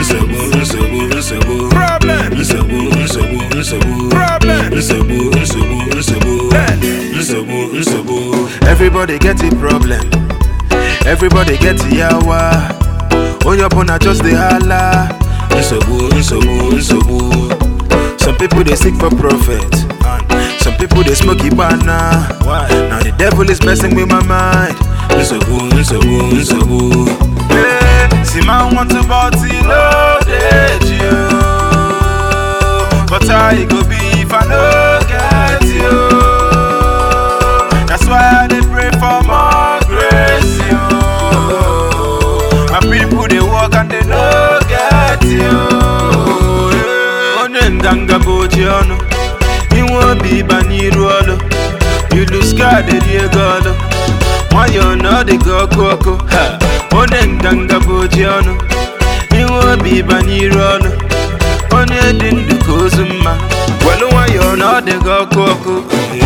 Everybody get a problem. Everybody get a yawa. On your phone, just the holla. Some people they seek for profit. Some people they smoky banana. Now the devil is messing with my mind. See man want to party loaded you, but I go be if I no get you. That's why I dey pray for more grace you. My people they walk and they no get you. Onenganga bojono, you won't be baniruolo. You lose God the diegolo. Why you know the go coco? Onenganga bojono, you won't be baniruolo. Onye dindu kozuma. Well, why you know the go coco?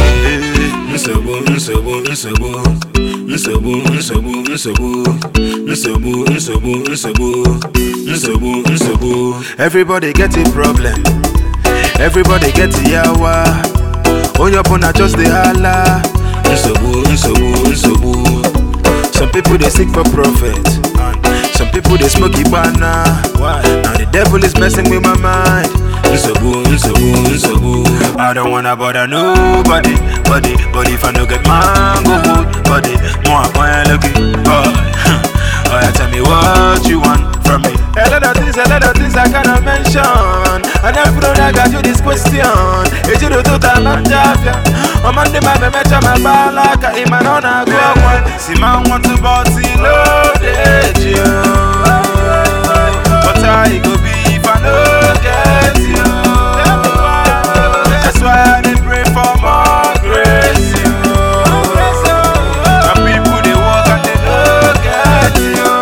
Everybody get a problem. Everybody get a yawa. On your phone, just the holla. Some people they seek for profit. Some people they smoky banana. Now the devil is messing with my mind. I don't wanna bother nobody, but if I no get mango wood, body, more I looking, boy. Oh, tell me what you want from me. A lot of things I cannot mention. I never know I got you this question. Is you do that man jafia? I'm on the map, I met my balaka in my own agua. See man want to bossy loaded you, but I go be if I no get you. That's why I dey pray for more grace you. My people they walk and they no get you.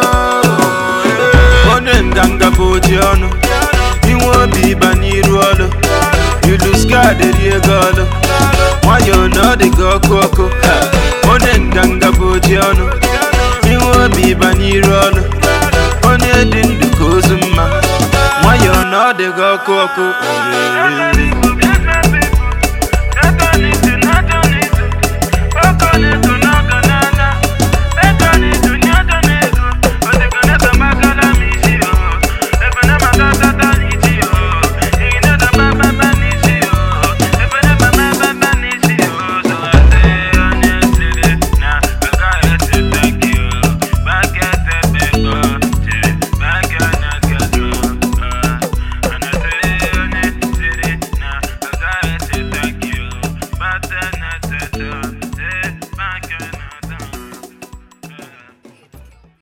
Onenganga bojono, you won't be baniruolo. You lose God the diegolo. Why you know the go coco? Onenganga bojono, you won't be baniruolo. Onye dindu kozuma. Why you know the go coco?